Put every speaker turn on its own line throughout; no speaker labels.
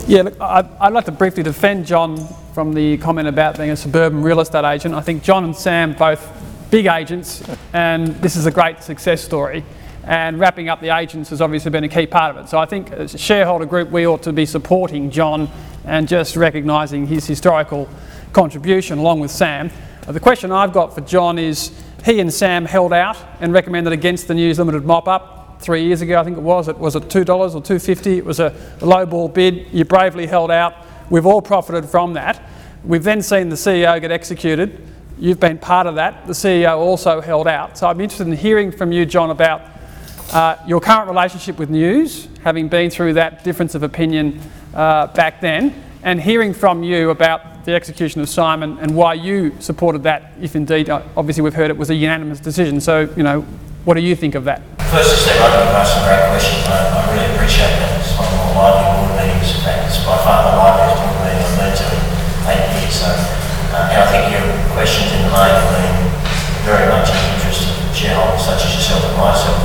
Yeah, look, I'd like to briefly defend John from the comment about being a suburban real estate agent. I think John and Sam both big agents, and this is a great success story. And wrapping up the agents has obviously been a key part of it. So I think as a shareholder group, we ought to be supporting John and just recognising his historical contribution along with Sam. The question I've got for John is, he and Sam held out and recommended against the News Limited mop-up 3 years ago, I think it was. It was at $2 or $2.50. It was a low ball bid. You bravely held out. We've all profited from that. We've then seen the CEO get executed. You've been part of that. The CEO also held out. So I'm interested in hearing from you, John, about your current relationship with News, having been through that difference of opinion back then, and hearing from you about the execution of Simon and why you supported that, if indeed, obviously we've heard it was a unanimous decision. So, you know, what do you think of that?
Firstly, Steve, I think you've asked some great questions. I really appreciate that. It's one of the more lively board meetings. In fact, it's by far the liveliest board meeting I've been to in 8 years. So, and I think your questions in the main have been very much in the interest of shareholders such as yourself and myself.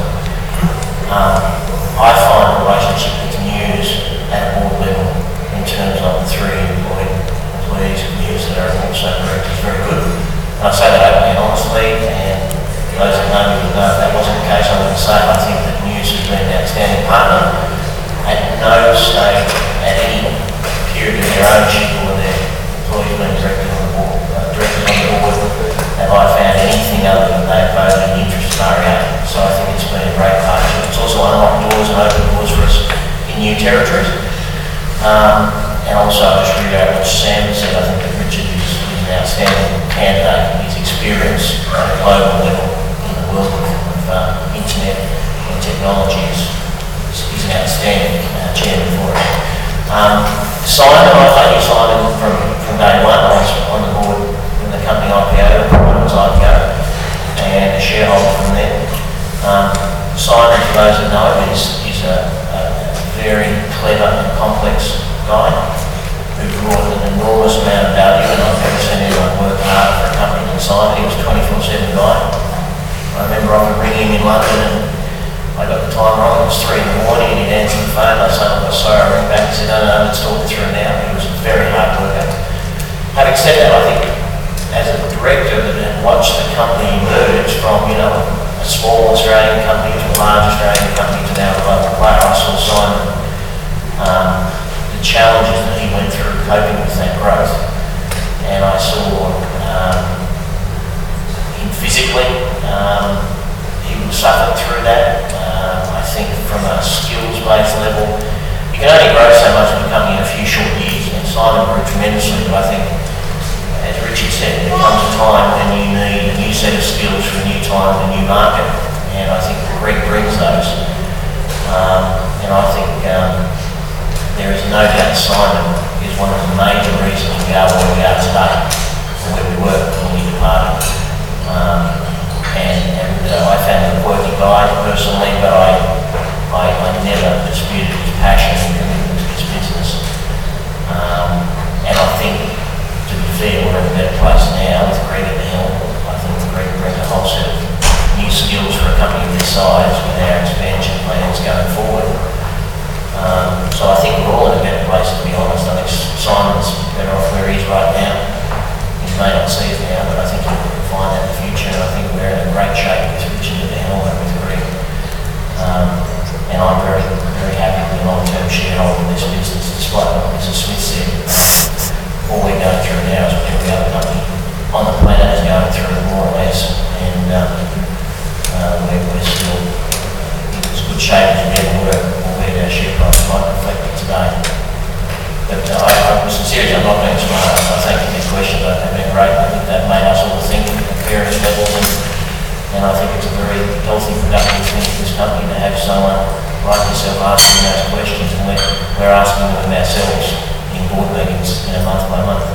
I find the relationship with News at a board level in terms of the 3 employees of News that are also directors very good. And I say that openly and honestly, and those that know me would know if that wasn't the case, I would say I think that News has been an outstanding partner. At no stage, at any period of their ownership or their employees being directors on the board, have I found anything other than they've voted in the interest of REA. So I think it's been a great partnership. It's also unlocked doors and opened doors for us in new territories. And also, I just reiterate what Sam said, I think that Richard is an outstanding candidate. His experience at a global level in the world of internet and technology is an outstanding chairman for it. Simon, I knew Simon from day one. I was on the board when the company IPO, when it was IPO, and a shareholder from there. Simon, for those that know him, is a very clever and complex guy who brought an enormous amount of value, and I've never seen anyone work harder for a company than Simon. He was a 24/7 guy. I remember often ringing him in London and I got the time wrong. It was 3 in the morning and he'd answer the phone. I said, "I'm sorry," I rang back and said, "No, let's talk it through now." He was a very hard worker. Having said that, I think as a director that had watched the company emerge from, you know, a small Australian company to a large Australian company to now a global player, I saw Simon, the challenges that he went through coping with that growth. And I saw him physically, he suffered through that. I think from a skills-based level, you can only grow so much in a company in a few short years, and Simon grew tremendously, but I think, as Richard said, there comes a time when you need a new set of skills for a new time and a new market, and I think Greg brings those. And I think there is no doubt Simon is one of the major reasons we are where we are today, or where we were when we departed. I found him a quirky guy personally, but I never disputed his passion and commitment to his business. And I think, to be fair, we're in a better place now with Greg at the helm. I think Greg brings a whole set of new skills for a company of this size with our expansion plans going forward. So I think we're all in a better place, to be honest. I think Simon's better off where he is right now. He may not see it now, but I think he'll find that in the future. And I think we're in a great shape with Richard at the helm and with Greg. And I'm very, very happy to be a long-term shareholder in this business, despite what Mrs. Smith said. All we're going through now is what every other company on the planet is going through, more or less. And we're still in as good shape as we ever were, albeit our share price might reflect it today. But I'm sincerely, I'm not being smart. I thank you for your questions. They've been great. I think they've made us all think at various levels. And I think it's a very healthy, productive thing for this company to have someone like yourself asking those questions, and we're asking them ourselves in board meetings, month by month.